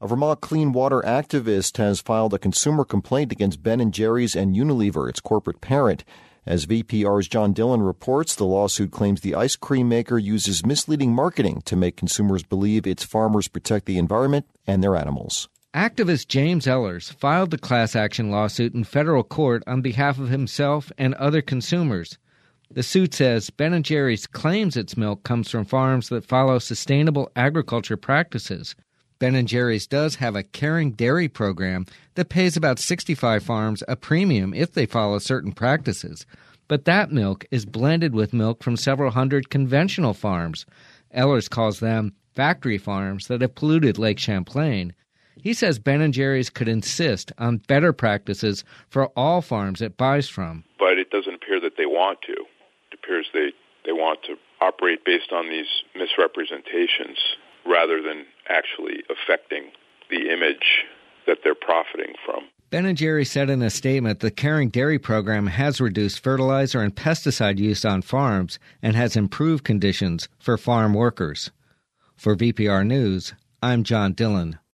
A Vermont clean water activist has filed a consumer complaint against Ben & Jerry's and Unilever, its corporate parent. As VPR's John Dillon reports, the lawsuit claims the ice cream maker uses misleading marketing to make consumers believe its farmers protect the environment and their animals. Activist James Ehlers filed the class action lawsuit in federal court on behalf of himself and other consumers. The suit says Ben & Jerry's claims its milk comes from farms that follow sustainable agriculture practices. Ben & Jerry's does have a caring dairy program that pays about 65 farms a premium if they follow certain practices. But that milk is blended with milk from several hundred conventional farms. Ehlers calls them factory farms that have polluted Lake Champlain. He says Ben & Jerry's could insist on better practices for all farms it buys from. But it doesn't appear that they want to. It appears they want to operate based on these misrepresentations rather than actually affecting the image that they're profiting from. Ben & Jerry said in a statement the Caring Dairy program has reduced fertilizer and pesticide use on farms and has improved conditions for farm workers. For VPR News, I'm John Dillon.